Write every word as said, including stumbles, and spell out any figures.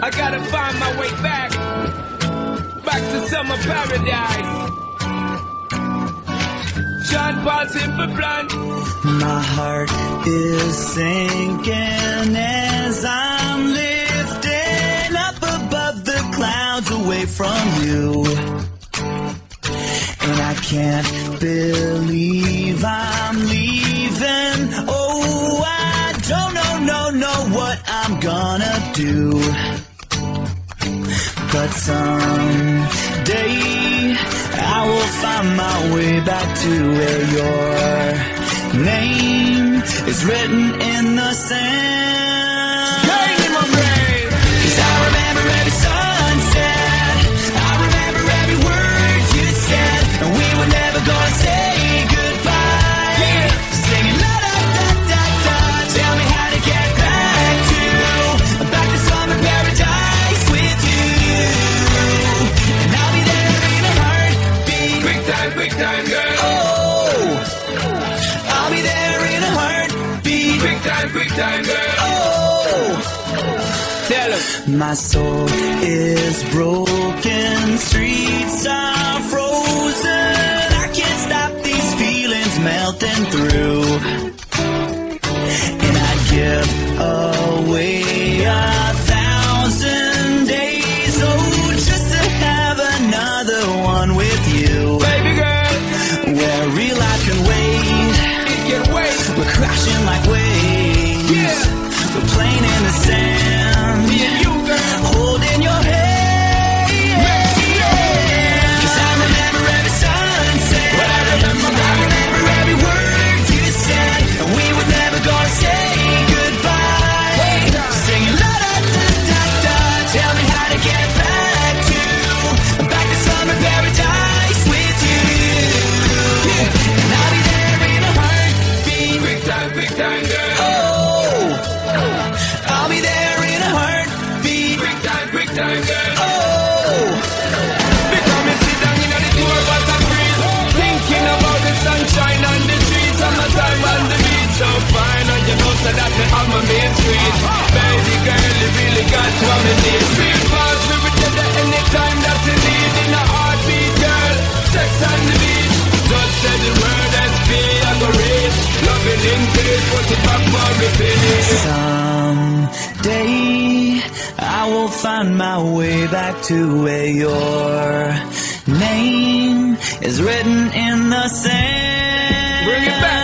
I gotta find my way back, back to summer paradise. Sean Paul Simple Plan. My heart is sinking as I'm lifting up above the clouds away from you. And I can't believe I'm leaving. Oh, I don't know, no, know what I'm gonna do. But someday I will find my way back to where your name is written in the sand. Bang in my brain. 'Cause I remember every sunset, I remember every word you said, and we were never gonna say goodbye. Yeah. Singing la da da da da. Tell me how to get back to, back to summer paradise with you. And I'll be there in a heartbeat. Quick time, quick time, girl. Oh, I'll be there in a heartbeat. Quick time, quick time, girl. Oh, Tell him. my soul is broken, streets are frozen. I can't stop these feelings melting through. And I'd give away a thousand days, oh, just to have another one with you. Baby girl, Where real life can wait, it can wait. we're crashing like waves. Yeah. We're playing in the sand, Me and you, girl. holding your hand. Yeah. 'Cause I remember every sunset, Well, I remember, I remember every word you said, and we were never gonna say goodbye. Singing la da da da da. Tell me how to get back to, back to summer paradise with you. And I'll be there in a heartbeat. Quick time, quick time, girl. Oh, I'll be there in a heartbeat. Quick time, quick time, girl. Oh, Because me sit down in the tour bus and breathe, thinking about the sunshine on the trees, summertime on the beach, so fine. And you know so that me have my main street. Baby girl, you really got what me need. Feel fast, we will get there anytime that you need. In a heartbeat, girl, sex on the beach. Just say the word S P, I go reach. Loving in peace, put it back for repeat. someday I will find my way back to where your name is written in the sand. Bring it back.